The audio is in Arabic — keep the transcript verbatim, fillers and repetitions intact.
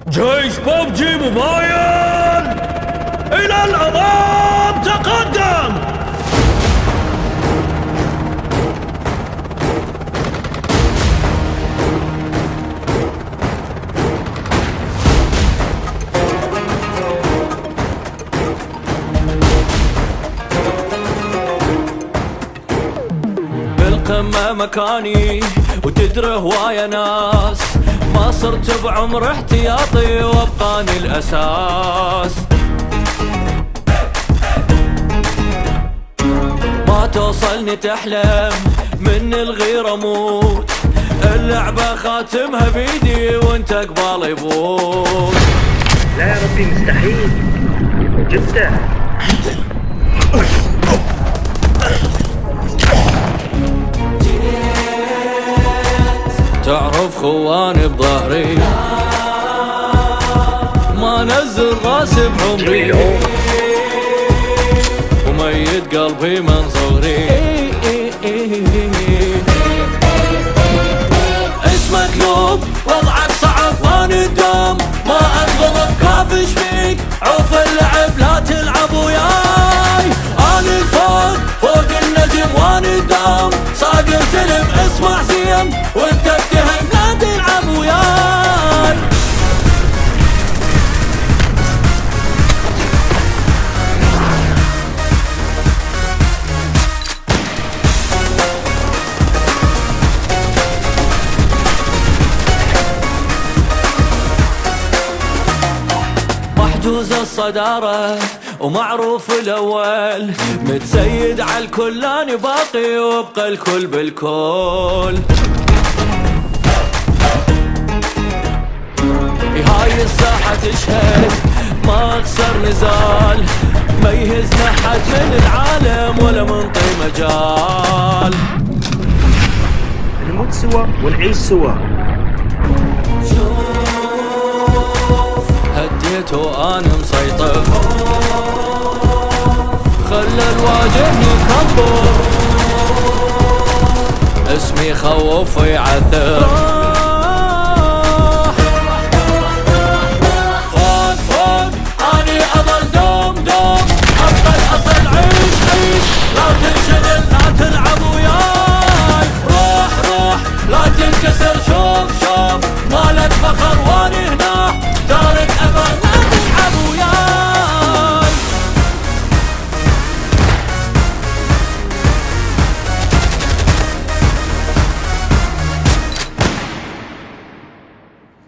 جيش ببجي ممايل إلى الأمام، تقدم. بالقمة مكاني وتدري هواية ناس، ما صرت بعمر احتياطي وابقاني الاساس. ما توصلني تحلم من الغيرة موت، اللعبة خاتمها بيدي وانت قبالي بوت. لا يا ربي مستحيل جبته. تعرف خواني بظهري ما نزل راسي بعمري، وميت قلبي من صغري. اسمك لوب وضعك صعب، ما ندم ما اغلط، كافش فيك عوف اللعب لا تلعب وياي. انا الفوق فوق النجم وانا الدم صاقر سلم، اسمع زين وانت اتهم لا تلعب وياي. محجوز الصدارة ومعروف الأول، متسيد على الكل أنا باقي وابقى الكل بالكل. هاي الساحة تشهد ما أخسر نزال، ما يهزنا حد من العالم ولا منطي مجال. نموت سوا ونعيش سوا. هديت وانا مسيطر، خلى الواجه يكبر، اسمي خوف ويعثر.